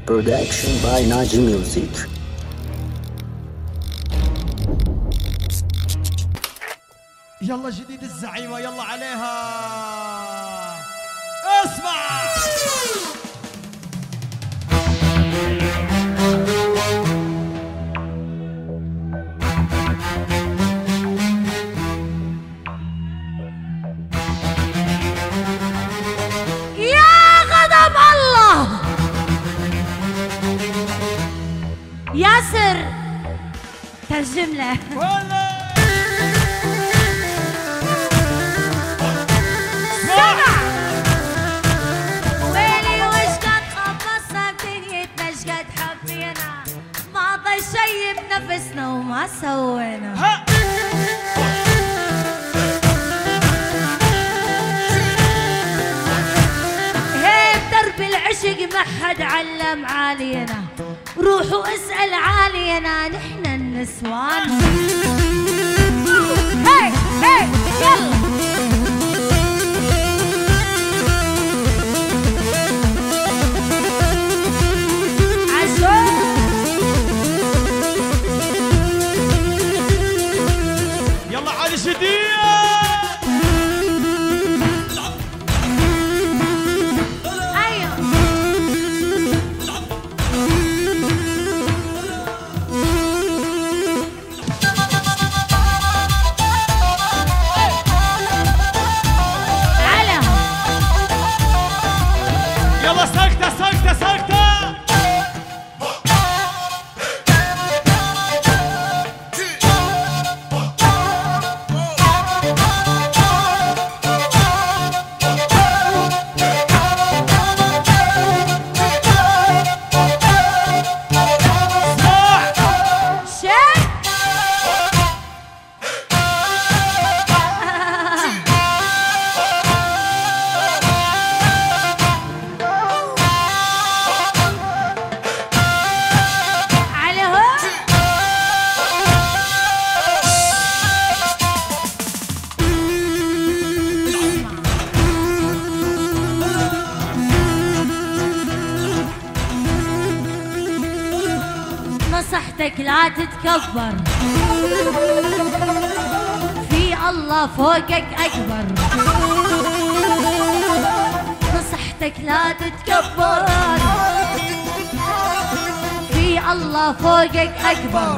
Production by Naji Music. يلا جديد الزعيمة يلا عليها اسمع. يا غضب الله ياسر ترجم له. شي بنفسنا وما سوينا هيك درب العشق ما حد علم علينا. روحوا اسأل علينا نحن النسوان. هي هي يلا نصحتك لا تتكبر. في الله فوقك أكبر. نصحتك لا تتكبر. في الله فوقك أكبر.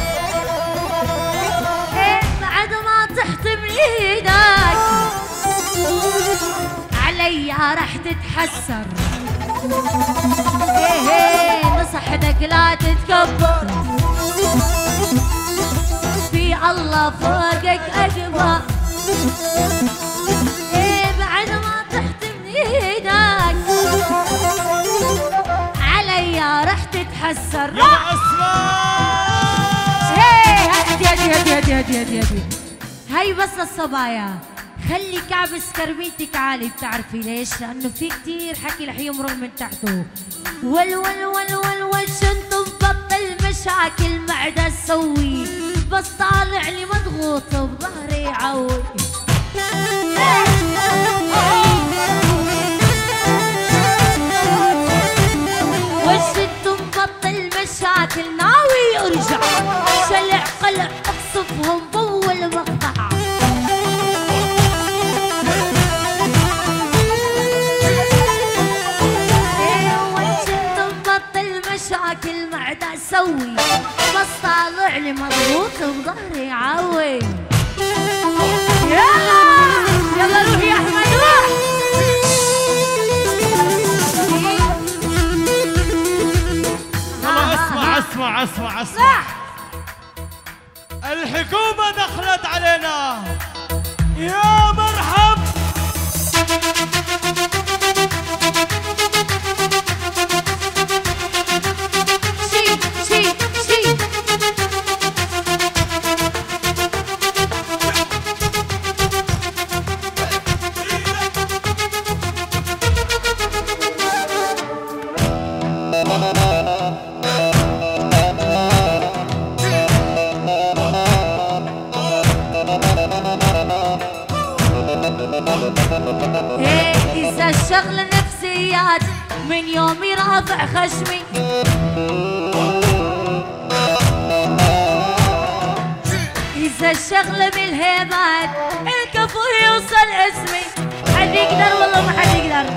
بعد ما تحطم ايدك عليا راح تتحسر. نصحتك لا تتكبر. في الله فوقك أكبر. بعد ما تحتم ايدك عليا راح تتحسر. يا اسمع هدي هاي بس للصبايا. خلي كعب سكرميتك عالي. بتعرفي ليش؟ لأنه في كتير حكي رح يمرق من تحته. ول ول ول ول ول شنطم بطل مشاكل معدة تسوي. بس طالع لي مضغوط بظهري عوي. والشنطم بطل مشاكل ناوي ارجع. شلع قلع اقصفهم بول مقطع. مشاكل معدة اسوي. بس طالع لي مضغوط بظهري عوي. يلا يلا روح يا احمد روح. اسمع الحكومة دخلت علينا. يا مرحب. إذا الشغل نفسيات من يومي رافع خشمي. إذا الشغلة بالهيبات الكفو يوصل اسمي. حد يقدر والله ما حد يقدر.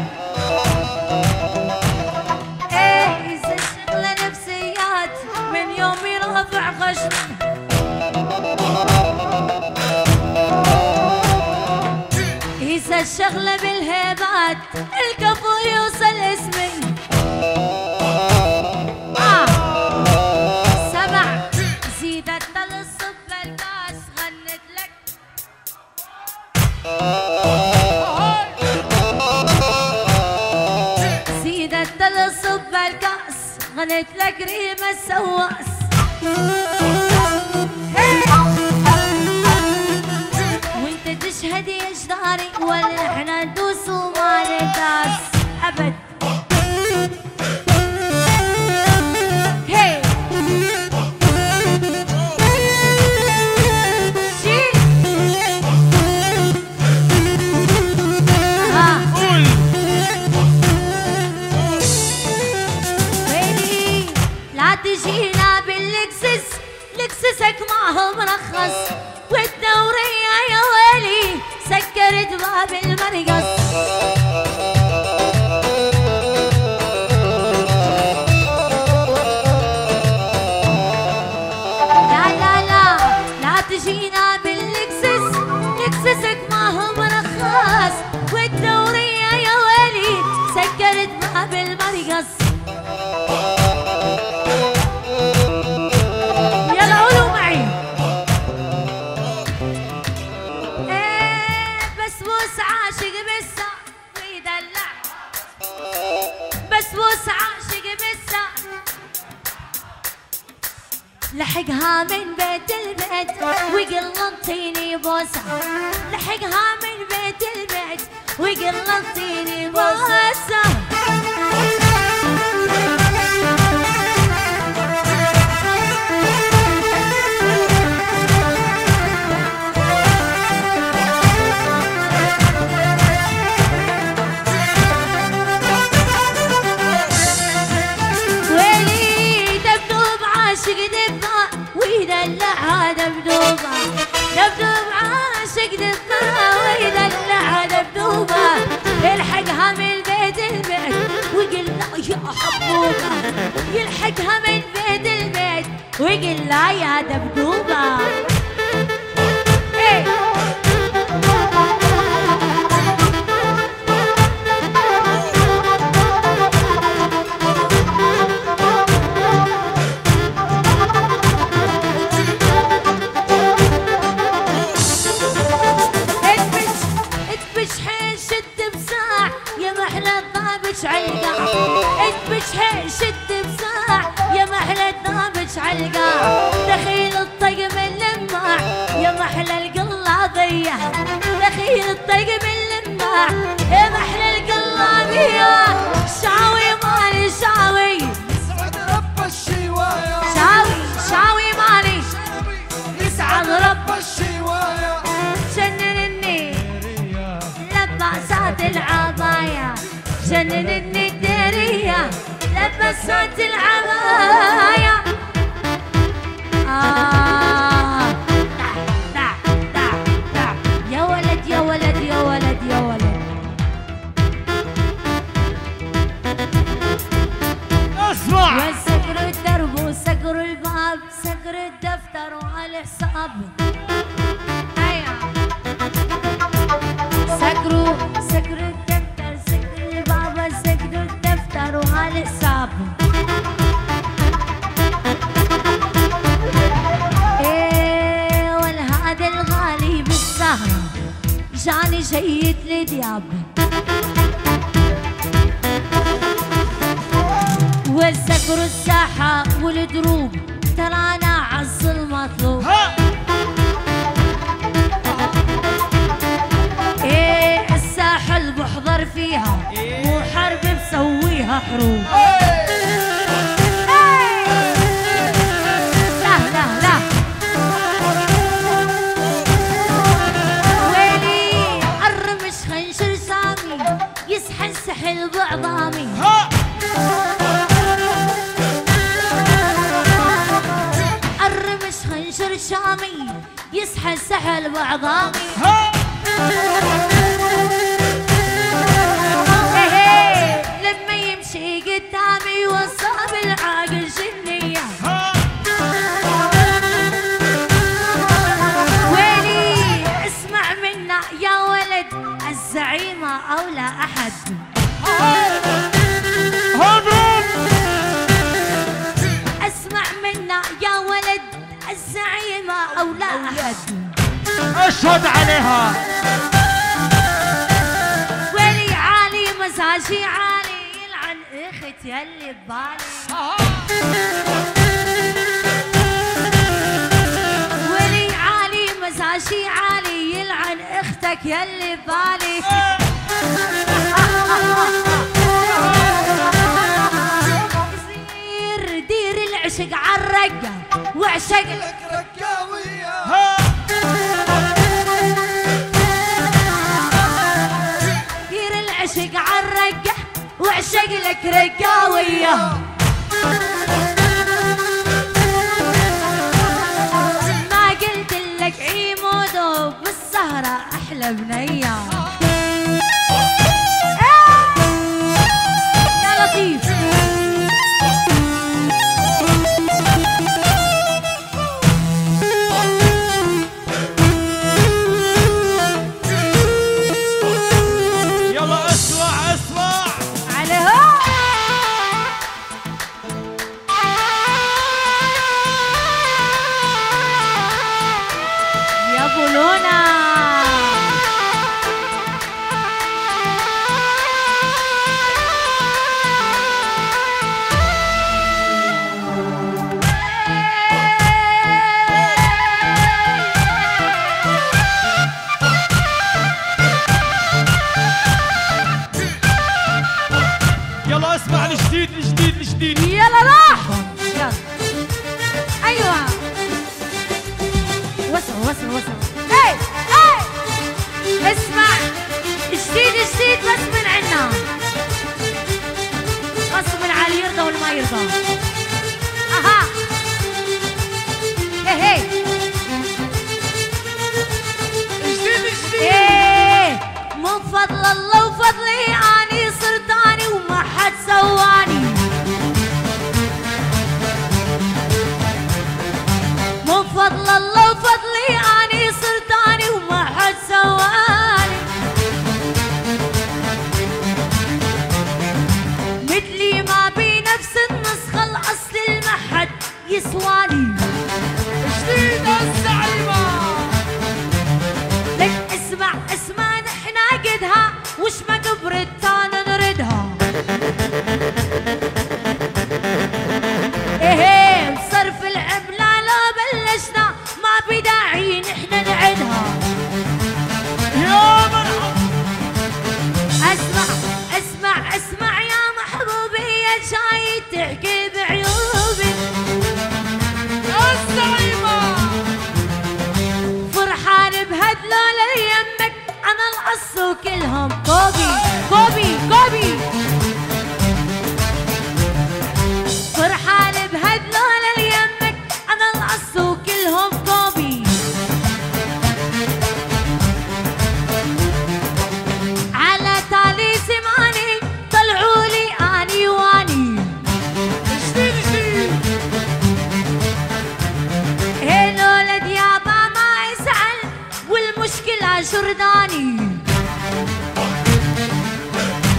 إيه إذا الشغلة نفسيات من يومي رافع خشمي. إذا الشغلة بالهيبات الكفو يوصل اسمي. سمع زيدت الصب الكاس غنت لك. زيدت الصب الكاس غنت لك ريم السواس. وانت تشهد يا جداري ولا احنا ندوس وما نداس ابد. تجينا باللكسس لكسسك معه مرخص. والدورية يا ويلي سكرت باب المرقص. لا لا لا لا تجينا باللكسس لكسسك معه مرخص. والدورية يا ويلي سكرت باب المرقص. لحقها من بيت البيت وقل انطيني بوسة. لحقها من بيت البيت وقل انطيني بوسة. ويدلعها دبدوبة. دبدوب عاشق دبها ويدلعها دبدوبة. يلحقها من بيت البيت ويقول لا يا حبوبة. يلحقها من بيت البيت ويقول لا يا دبدوبة. ايه علقة. اذبش هي شد بساع يا محلى الضابج علقة. دخيل الطقم اللماع يا محلى القلابية. دخيل الطقم اللماع يا محلى القلابية. شاوي مالي شاوي يسعد رب الشواية. شاوي شاوي مالي يسعد رب الشواية. جننني لباسات العباية. جننني الدارية لبسات العباية. دع دع دع يا ولد يا ولد يا ولد يا ولد. اسمع وسكروا الدرب وسكروا الباب. سكروا الدفتر وعلى حساب. ايوه سكروا الدفتر. سكروا الدفتر وهالحساب. ايه والهذا الغالي بالسهرة جاني شيت لدياب. وسكروا الساحة والدروب ترانا عز المطلوب. ايه الساحة اللي بحضر فيها مو حرب بسويها حروب. لا لا لا ويلي الرمش خنشر سامي يسحن سحل بعظامي. يسحل سحل بعظامي لما يمشي قدامي وصاب العاقل شنية ويلي اسمع منا يا ولد الزعيمة أو لا أحد اسمع منا يا ولد الزعيمة أو لا أحد اشهد عليها ويلي عالي مزاجي عالي يلعن اخت يلي ببالي ويلي عالي مزاجي عالي يلعن اختك يلي ببالي دير العشق عالرقة وعشق لك رقاوية دير العشق عالرقة وعشق لك رقاوية ما قلت لك عيمودو بالسهرة أحلى بنية يا لطيف يلا اسمع الجديد يلا راح يلا ايوه وصل اي اسمع جديد بس من عنا غصب على اللي يرضى واللي ما يرضى اها هي جديد ايه مو فضل الله وفضلي اني صرت اني وما حد سواني مو فضل الله وفضلي اني صرت اني وما حد سواني مثلي ما بي نفس النسخة الاصل المحد يسواني جديد الزعيمة لك اسمع نحنا قدها وش ما قبرت انا نردها ايه صرف العملة لو بلشنا ما بداعي نحنا نعدها يا مرحبا اسمع يا محبوبي يا جاي تحكي بعيوبي الزعيمة فرحان بهدلول يمك انا القص وكلهم كوبي فرحان بهدلول يمك انا القص وكلهم كوبي على تالي زماني طلعوا لي اني واني جديد هي الولد يابا ما يزعل والمشكلة جرداني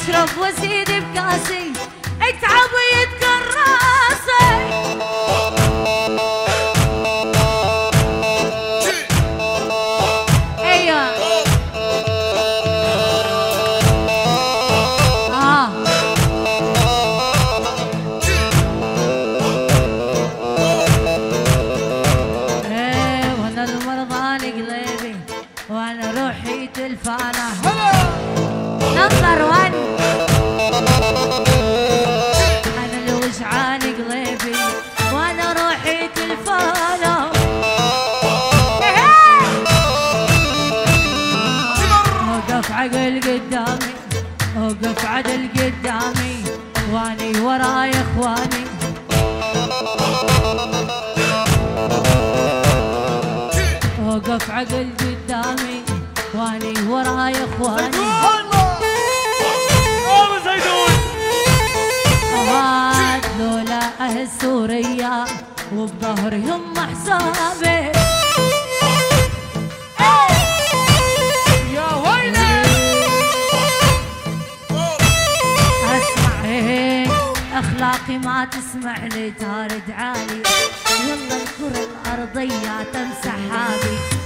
اشرب وازيد بكاسي اتعب ويتقر راسي. ايوه وانا المرضى قلبي وانا روحي تلفانه نمبر 1. انا الوجعان قلبي وانا روحي تلفانه. وقف عقل قدامي وقف عدل قدامي واني وراي اخواني. وقف عقل قدامي واني وراي اخواني. هاد لولا اهل سوريا وبظهرهم حسابي. يا ويلي اسمع هيك اخلاقي ما تسمع لي تارد عالي. يلا الكرة الارضية تمسح هذه